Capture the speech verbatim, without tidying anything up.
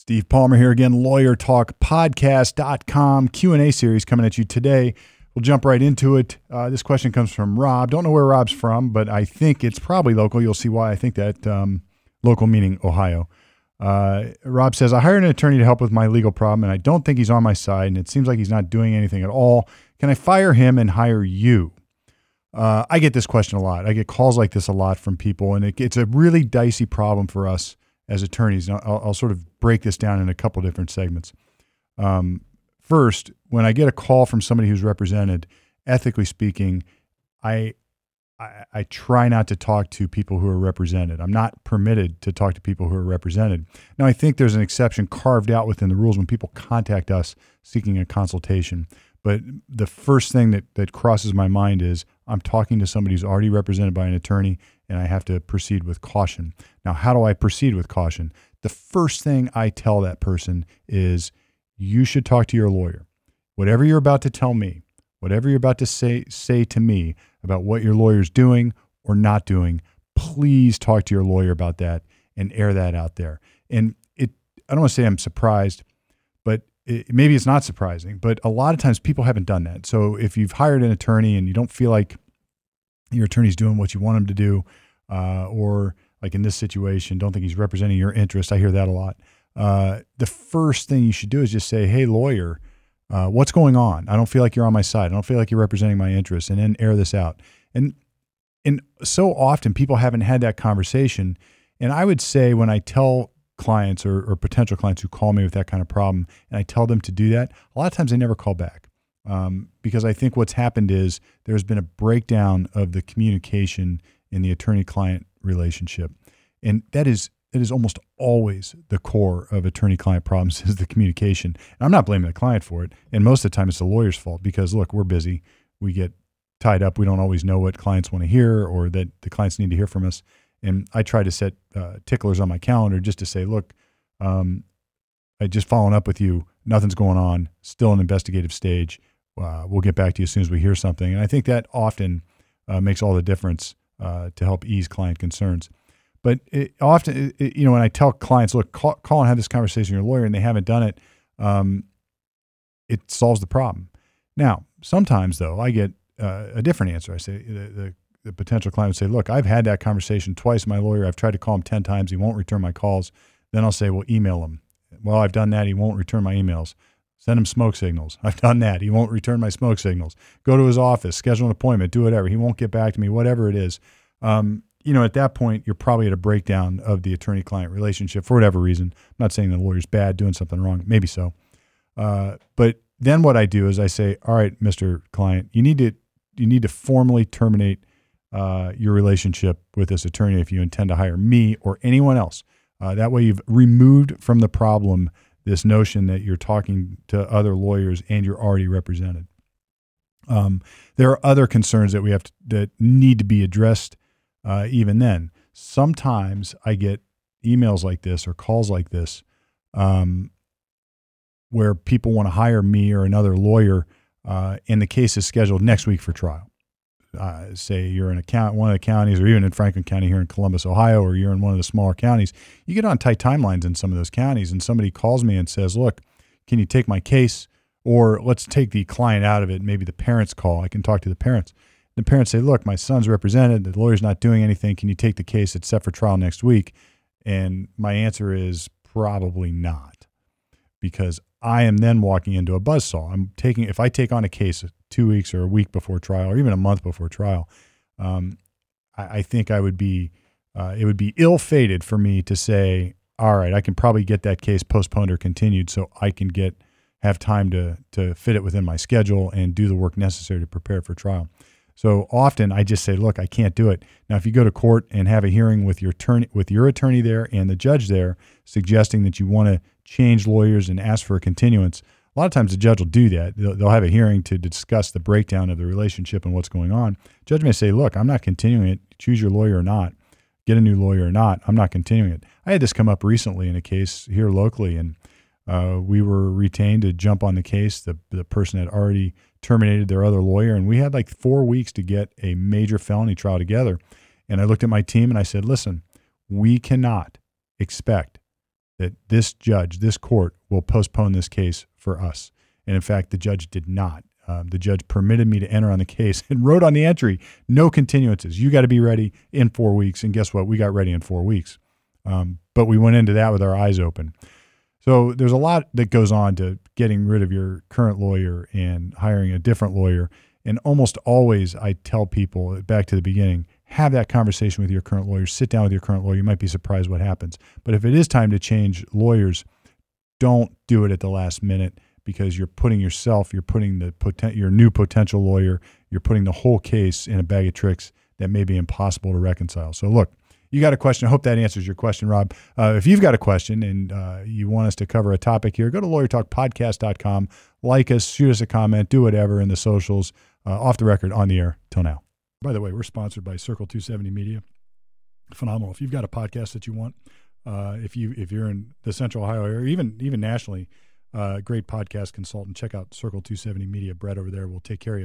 Steve Palmer here again, lawyer talk podcast dot com Q and A series coming at you today. We'll jump right into it. Uh, this question comes from Rob. Don't know where Rob's from, but I think it's probably local. You'll see why I think that. Um, local meaning Ohio. Uh, Rob says, I hired an attorney to help with my legal problem, and I don't think he's on my side, and it seems like he's not doing anything at all. Can I fire him and hire you? Uh, I get this question a lot. I get calls like this a lot from people, and it, it's a really dicey problem for us as attorneys. Now, I'll, I'll sort of break this down in a couple different segments. Um, first, when I get a call from somebody who's represented, ethically speaking, I, I I try not to talk to people who are represented. I'm not permitted to talk to people who are represented. Now, I think there's an exception carved out within the rules when people contact us seeking a consultation. But the first thing that, that crosses my mind is I'm talking to somebody who's already represented by an attorney, and I have to proceed with caution. Now, how do I proceed with caution? The first thing I tell that person is you should talk to your lawyer. Whatever you're about to tell me, whatever you're about to say say to me about what your lawyer's doing or not doing, please talk to your lawyer about that and air that out there. And it, I don't want to say I'm surprised, but it, maybe it's not surprising, but a lot of times people haven't done that. So if you've hired an attorney and you don't feel like your attorney's doing what you want him to do, uh, or like in this situation, don't think he's representing your interest, I hear that a lot. Uh, the first thing you should do is just say, hey, lawyer, Uh, what's going on? I don't feel like you're on my side. I don't feel like you're representing my interests, and then air this out. And and so often people haven't had that conversation. And I would say when I tell clients or, or potential clients who call me with that kind of problem, and I tell them to do that, a lot of times they never call back. Um, because I think what's happened is there's been a breakdown of the communication in the attorney-client relationship. And that is It is almost always the core of attorney-client problems is the communication. And I'm not blaming the client for it. And most of the time it's the lawyer's fault because, look, we're busy. We get tied up. We don't always know what clients want to hear or that the clients need to hear from us. And I try to set uh, ticklers on my calendar just to say, look, um, I just following up with you. Nothing's going on. Still an investigative stage. Uh, we'll get back to you as soon as we hear something. And I think that often uh, makes all the difference uh, to help ease client concerns. But it often, it, you know, when I tell clients, look, call, call and have this conversation with your lawyer, and they haven't done it, um, it solves the problem. Now, sometimes, though, I get uh, a different answer. I say, the, the, the potential client would say, look, I've had that conversation twice with my lawyer. I've tried to call him ten times. He won't return my calls. Then I'll say, well, email him. Well, I've done that. He won't return my emails. Send him smoke signals. I've done that. He won't return my smoke signals. Go to his office, schedule an appointment, do whatever. He won't get back to me, whatever it is. Um, You know, at that point, you're probably at a breakdown of the attorney-client relationship for whatever reason. I'm not saying the lawyer's bad, doing something wrong. Maybe so. Uh, but then what I do is I say, all right, Mister Client, you need to you need to formally terminate uh, your relationship with this attorney if you intend to hire me or anyone else. Uh, that way you've removed from the problem this notion that you're talking to other lawyers and you're already represented. Um, there are other concerns that we have to, that need to be addressed. Uh, even then, sometimes I get emails like this or calls like this um, where people want to hire me or another lawyer uh, and the case is scheduled next week for trial. Uh, say you're in a count, one of the counties or even in Franklin County here in Columbus, Ohio, or you're in one of the smaller counties. You get on tight timelines in some of those counties and somebody calls me and says, look, can you take my case? Or let's take the client out of it. Maybe the parents call. I can talk to the parents. The parents say, look, my son's represented. The lawyer's not doing anything. Can you take the case? It's set for trial next week. And my answer is probably not, because I am then walking into a buzzsaw. I'm taking, if I take on a case two weeks or a week before trial or even a month before trial, um, I, I think I would be, uh, it would be ill-fated for me to say, all right, I can probably get that case postponed or continued so I can get, have time to, to fit it within my schedule and do the work necessary to prepare for trial. So often I just say, look, I can't do it. Now, if you go to court and have a hearing with your attorney, with your attorney there and the judge there, suggesting that you want to change lawyers and ask for a continuance, a lot of times the judge will do that. They'll, they'll have a hearing to discuss the breakdown of the relationship and what's going on. Judge may say, look, I'm not continuing it. Choose your lawyer or not. Get a new lawyer or not. I'm not continuing it. I had this come up recently in a case here locally, and uh, we were retained to jump on the case. The, the person had already terminated their other lawyer, and we had like four weeks to get a major felony trial together. And I looked at my team and I said, listen, we cannot expect that this judge, this court, will postpone this case for us. And in fact, the judge did not. Um, the judge permitted me to enter on the case and wrote on the entry, no continuances. You got to be ready in four weeks. And guess what? We got ready in four weeks. Um, but we went into that with our eyes open. So there's a lot that goes on to getting rid of your current lawyer and hiring a different lawyer. And almost always I tell people, back to the beginning, have that conversation with your current lawyer. Sit down with your current lawyer. You might be surprised what happens. But if it is time to change lawyers, don't do it at the last minute, because you're putting yourself, you're putting the poten- your new potential lawyer, you're putting the whole case in a bag of tricks that may be impossible to reconcile. So look, you got a question. I hope that answers your question, Rob. Uh, if you've got a question and uh, you want us to cover a topic here, go to lawyer talk podcast dot com. Like us, shoot us a comment, do whatever in the socials, uh, off the record, on the air. Till now. By the way, we're sponsored by Circle two seventy Media. Phenomenal. If you've got a podcast that you want, uh, if you if you're in the Central Ohio area, even even nationally, uh, great podcast consultant, check out Circle two seventy Media. Brett over there will take care of you.